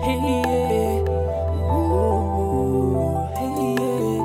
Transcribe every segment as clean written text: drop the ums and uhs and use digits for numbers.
Hey, yeah. Ooh, hey, yeah.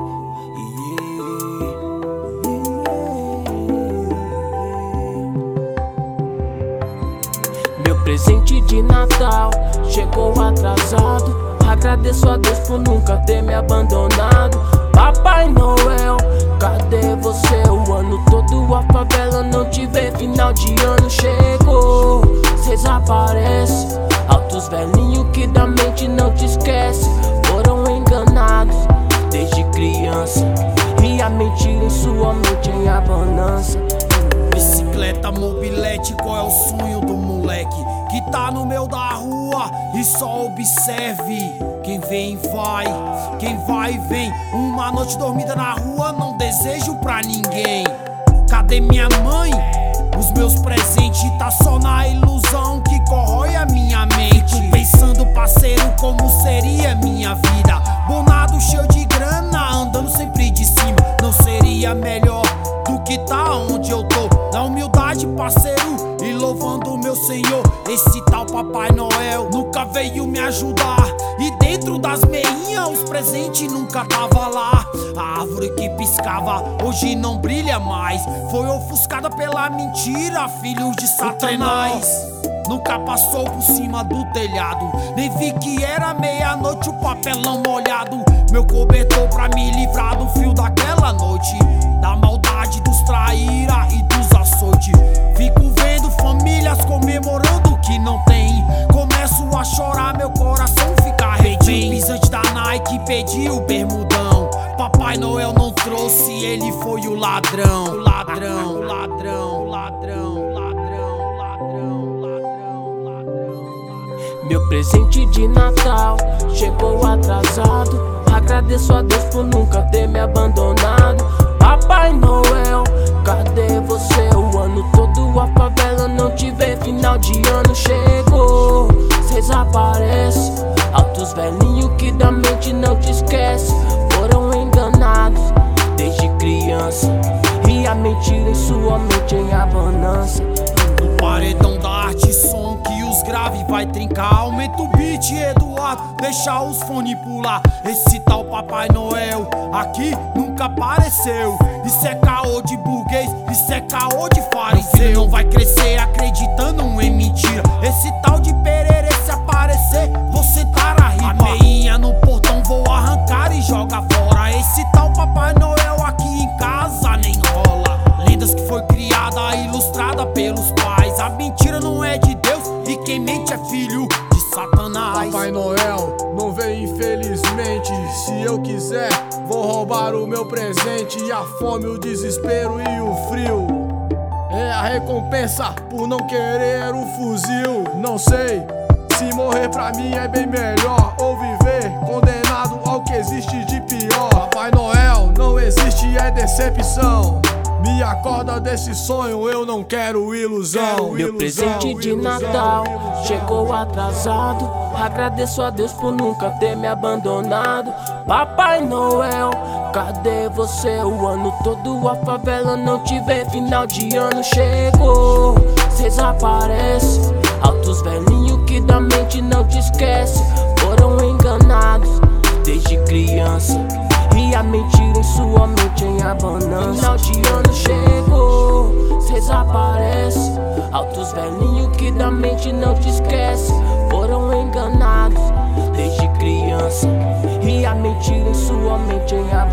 Meu presente de Natal chegou atrasado. Agradeço a Deus por nunca ter me abandonado. Papai Noel, cadê você? O ano todo a favela não te vê. Final de ano chegou, cês aparecem. Altos velhinhos que da mente não te esquece. Foram enganados desde criança, e a mentira em sua mente em abundância. Bicicleta, mobilete, qual é o sonho do moleque que tá no meio da rua e só observe? Quem vem vai, quem vai vem. Uma noite dormida na rua não desejo pra ninguém. Cadê minha mãe? Os meus presentes tá só na ilusão que corrói a minha mente. Fico pensando, parceiro, como seria minha vida. Bonado, cheio de grana, andando sempre de cima. Não seria melhor do que tá onde eu tô? Na humildade, parceiro, e louvando o meu Senhor. Esse tal Papai Noel nunca veio me ajudar. E dentro das meinhas os presentes nunca tava lá. A árvore que piscava hoje não brilha mais. Foi ofuscada pela mentira, filhos de Satanás. Nunca passou por cima do telhado, nem vi que era meia-noite, o papelão molhado. Meu cobertor pra me livrar do frio daquela noite, da maldade dos traíra e dos açoites. Fico vendo famílias comemorando o que não tem. Começo a chorar, meu coração fica refém. Pedi o pisante da Nike, pedi o bermudão. Papai Noel não trouxe, ele foi o ladrão. O ladrão, o ladrão, o ladrão. Meu presente de Natal chegou atrasado. Agradeço a Deus por nunca ter me abandonado. Papai Noel, cadê você? O ano todo a favela não te vê. Final de ano chegou, cês aparecem. Altos velhinhos que da mente não te esquece. Foram enganados desde criança, e a mentira em sua mente em abundância. O paredão da arte, som que os grave vai trincar. Aumenta o beat, Eduardo, deixa os fones pular. Esse tal Papai Noel aqui nunca apareceu. Isso é caô de burguês, isso é caô de fariseu. Não vai crescer acreditando em mentira. Esse tal de pererê, se aparecer, você tá na riba. A meinha no portão vou arrancar e joga fora. Esse tal Papai Noel aqui em casa nem rola. Lendas que foi criada, ilustrada pelos pais. A mentira não é de Deus e quem mente é filho de Satanás. Papai Noel não vem infelizmente. Se eu quiser, vou roubar o meu presente. E a fome, o desespero e o frio é a recompensa por não querer o fuzil. Não sei se morrer pra mim é bem melhor, ou viver condenado ao que existe de pior. Papai Noel não existe, é decepção. Me acorda desse sonho, eu não quero ilusão. Meu presente de Natal chegou atrasado. Agradeço a Deus por nunca ter me abandonado. Papai Noel, cadê você? O ano todo a favela não te vê. Final de ano chegou, cês aparecem. Altos velhinhos que da mente não te esquece. Foram enganados desde criança, e a mentira em sua mente em abundância. Final de ano chegou, cês aparecem. Altos velhinhos que da mente não te esquece. Foram enganados desde criança, e a mentira em sua mente em abundância.